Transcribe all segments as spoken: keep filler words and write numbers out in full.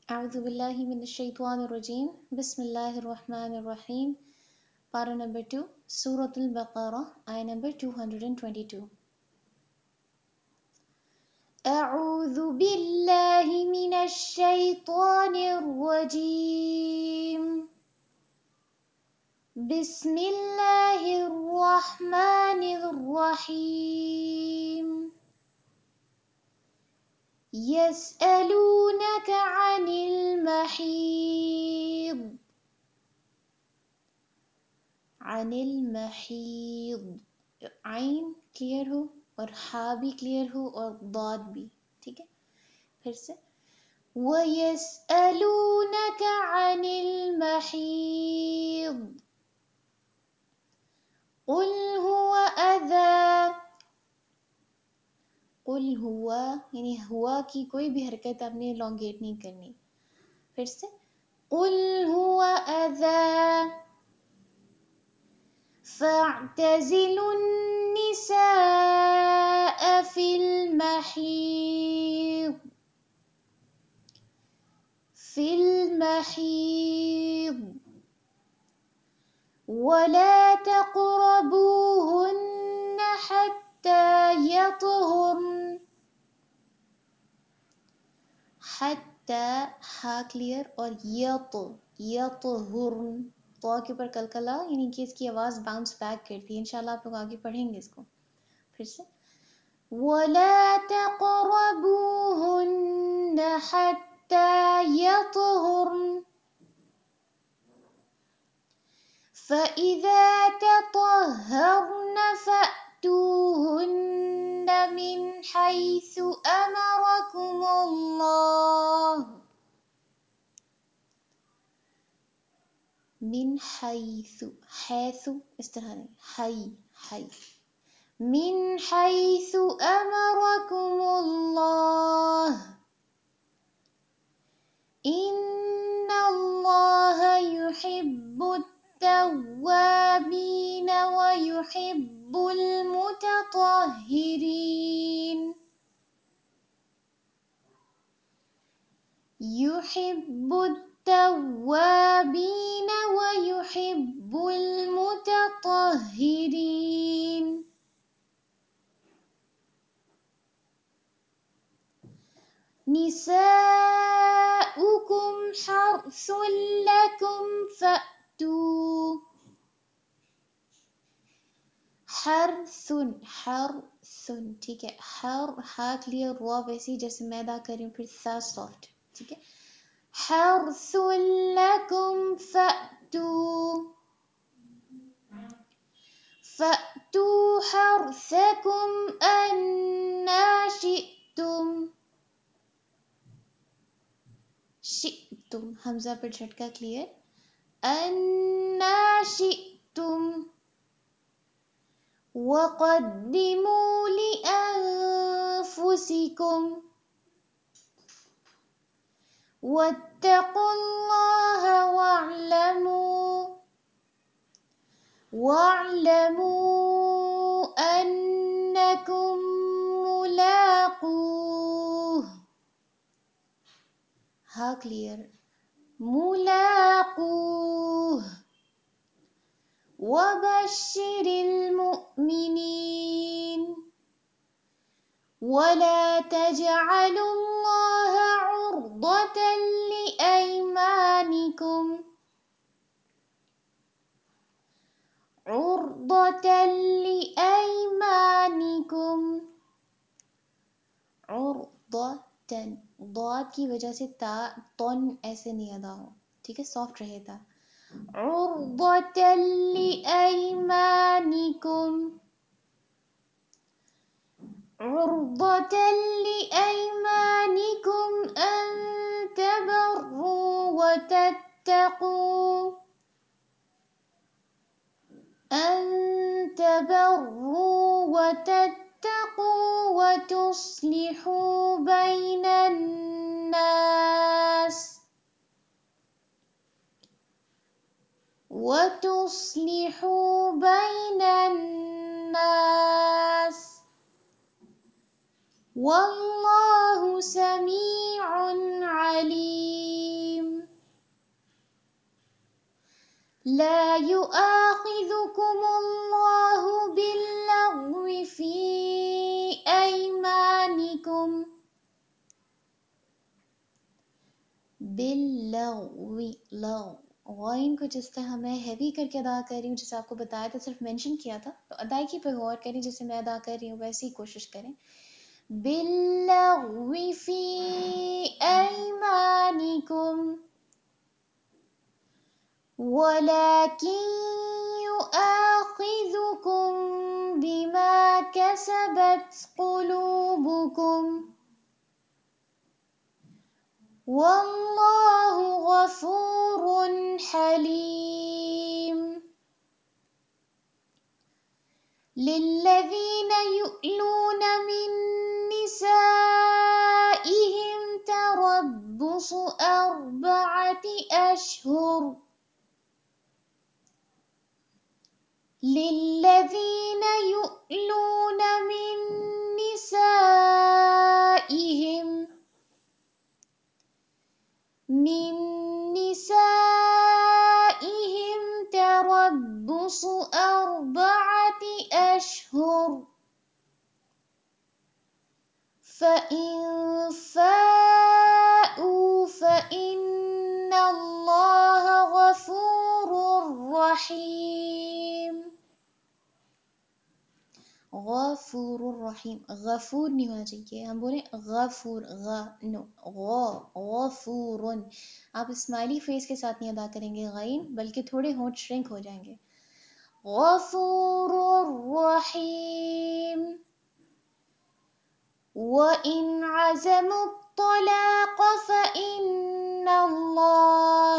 أعوذ بالله من الشيطان الرجيم بسم الله الرحمن الرحيم. Para number two, Surah Al-Baqarah, ayah number two hundred twenty-two. أعوذ بالله من الشيطان الرجيم بسم الله الرحمن الرحيم. يسألونك عن المحيض عن المحيض. عین کلیئر ہو اور ہا بھی کلیئر ہو اور ضاد بھی. ٹھیک ہے، پھر سے وَيَسْأَلُونَكَ عَنِ الْمَحِيضِ قُلْ هُوَ أَذًى. قُلْ هُوَ یعنی ہوا کی کوئی بھی حرکت آپ نے لانگیٹ نہیں کرنی. پھر سے قُلْ هُوَ أَذًى فَاعْتَزِلُوا النِّسَاءَ فِي الْمَحِيضِ فِي الْمَحِيضِ وَلَا تَقْرَبُوهُنَّ حَتَّى يَطْهُرْنَ. حتى ہا کلیئر اور یط یطہرن تو کے اوپر کلکلا یعنی کہ اس کی آواز باؤنس بیک کرتی ہے. انشاءاللہ آپ لوگ آگے پڑھیں گے اس کو. پھر سے وَلَا تَقْرَبُوهُنَّ حَتَّى يَطْهُرْنَ فَإِذَا تَطَهَّرْنَ فَأْتُوهُنَّ مِنْ حَيْثُ أَمَرَكُمُ اللَّهُ من حیث حیث اس طرح نہیں حی حی من حیث امرکم اللہ ان اللہ یحب التوابین ویحب المتطہرین. يحب التوابين ويحب المتطهرين. نساؤكم حرث لكم فأتوا حرث حرث. ٹھیک ہے، ہر ہا کلیئر وا ویسی جیسے میں ادا کر رہی ہوں. پھر سا سافٹ. ٹھیک ہے، حرث لکم فأتوا فأتوا حرثکم أنا شئتم. شئتم حمزہ پر جھٹکا کلیئر. أنا شئتم وقدموا لأنفسكم واتقوا الله واعلموا واعلموا أنكم ملاقوه. ہا کلیئر ملاقوه. وبشر المؤمنين ولا تجعلوا الله عرضة لأيمانكم عرضة لأيمانكم عرضة ضاد کی وجہ سے تا تون ایسے نہیں ادا ہو. ٹھیک ہے، سافٹ رہے تھا. عرضة لأيمانكم عرضة لأيمانكم أن تبروا وتتقوا أن تبروا وتتقوا وتصلحوا بين الناس وتصلحوا بين الناس والله سميع عليم. لا يؤاخذكم الله باللغو في أيمانكم باللغو لغو غائن کو جس طرح میں ہیوی کر کے ادا کر رہی ہوں، جیسے آپ کو بتایا تھا، صرف مینشن کیا تھا، تو ادائیگی پہ غور کریں، جیسے میں ادا کر رہی ہوں ویسے ہی کوشش کریں. باللغو فی ایمانکم وَلَكِنْ يُؤَاخِذُكُم بِمَا كَسَبَتْ قُلُوبُكُمْ وَاللَّهُ غَفُورٌ حَلِيمٌ. لِلَّذِينَ يُؤْلُونَ مِن نِّسَائِهِمْ تَرَبُّصُ أَرْبَعَةِ أَشْهُرٍ لِلَّذِينَ يُؤْلُونَ مِن نِّسَائِهِمْ مِن نِّسَائِهِمْ تَرَبُّصُ أَرْبَعَةِ أَشْهُرٍ فَإِن فَاءُوا فَإِنَّ اللَّهَ غَفُورٌ رَّحِيمٌ. غفور الرحیم، غفور نہیں ہونا چاہیے، ہم بولیں غفور، غ نو غ غفور. آپ اسمائلی فیس کے ساتھ نہیں ادا کریں گے غین، بلکہ تھوڑے ہونٹ شرنک ہو جائیں گے. غفور الرحیم. وَإِنْ عَزَمُوا الطَّلَاقَ فَإِنَّ اللَّهَ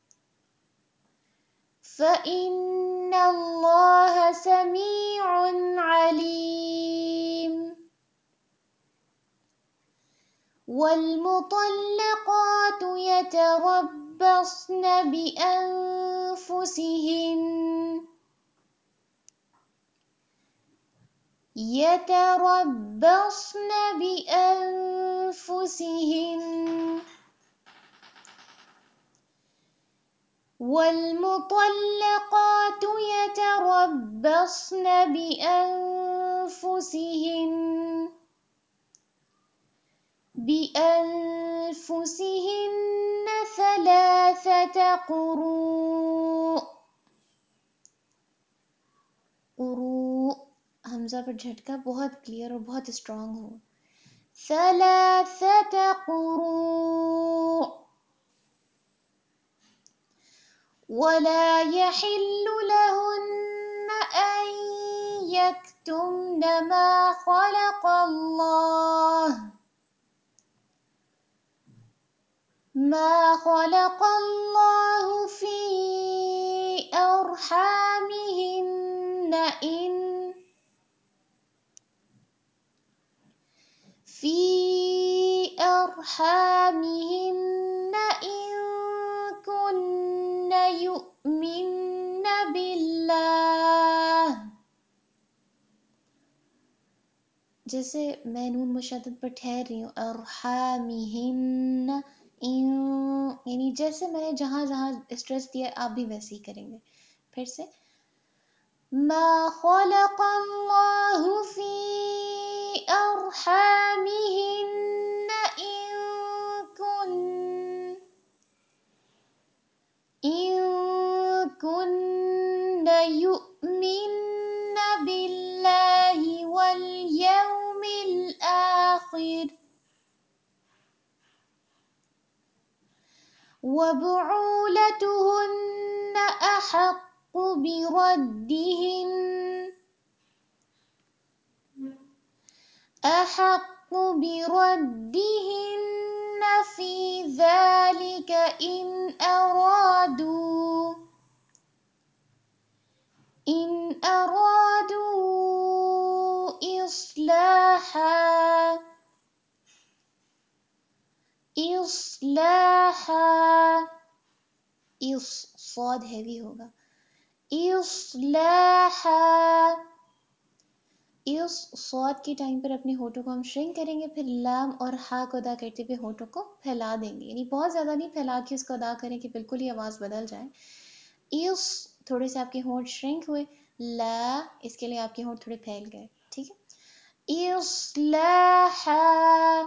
فَإِنَّ اللَّهَ سَمِيعٌ عَلِيمٌ. وَالْمُطَلَّقَاتُ يَتَرَبَّصْنَ بِأَنفُسِهِنَّ يَتَرَبَّصْنَ بِأَنفُسِهِنَّ وَالْمُطَلَّقَاتُ يَتَرَبَّصْنَ بِأَنفُسِهِنَّ بِأَنفُسِهِنَّ ثَلَاثَةَ قُرُوءٍ. قُرُوء حمزہ پر جھٹکا بہت کلیئر اور بہت اسٹرانگ ہو. ثَلَاثَةَ قُرُوءٍ. وَلَا يَحِلُّ لَهُنَّ أَن يَكْتُمْنَ مَا خَلَقَ اللَّهُ مَا خَلَقَ اللَّهُ فِي أَرْحَامِهِنَّ إِنْ فِي أَرْحَامِهِنَّ إِن كُنَّ يُؤْمِنَّ بِاللَّهِ. جیسے میں نون مشدد پر ٹھہر رہی ہوں، ارحامہن، ان، یعنی جیسے میں نے جہاں جہاں اسٹریس دیا آپ بھی ویسے ہی کریں گے. پھر سے ما خلق اللہ فی ارحامہن ان کن ان کن یؤمن باللہ والیوم الآخر وبعولتهن أحق بردهن أحق بردهن في ذلك إن أرادوا إن أرادوا إصلاحا إصلاحا اس صاد ہیوی ہوگا. اصلاحا، اس صاد کے ٹائم پر اپنے ہونٹوں کو ہم شرنک کریں گے، پھر لام اور ہا کو ادا کرتے ہوئے ہونٹوں کو پھیلا دیں گے، یعنی بہت زیادہ نہیں پھیلا کے اس کو ادا کریں کہ بالکل ہی آواز بدل جائے. اس تھوڑے سے آپ کے ہونٹ شرنک ہوئے، لا اس کے لیے آپ کے ہونٹ تھوڑے پھیل گئے، ٹھیک ہے. اصلاحا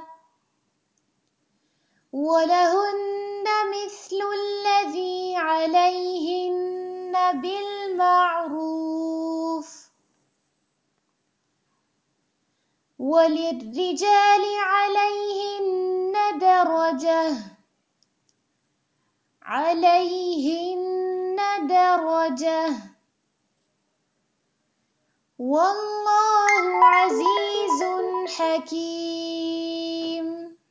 وَلَهُنَّ مِثْلُ الَّذِي عَلَيْهِنَّ بِالْمَعْرُوفِ وَلِلرِّجَالِ عَلَيْهِنَّ دَرَجَةٌ عَلَيْهِنَّ دَرَجَةٌ وَاللَّهُ عَزِيزٌ حَكِيمٌ.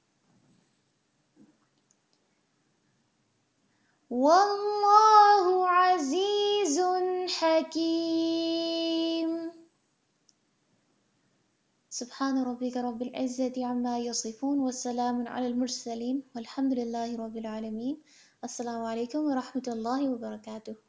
وَاللَّهُ عَزِيزٌ حَكِيمٌ. سبحان ربك رب العزة عما يصفون والسلام على المرسلين والحمد لله رب العالمين. السلام عليكم ورحمة الله وبركاته.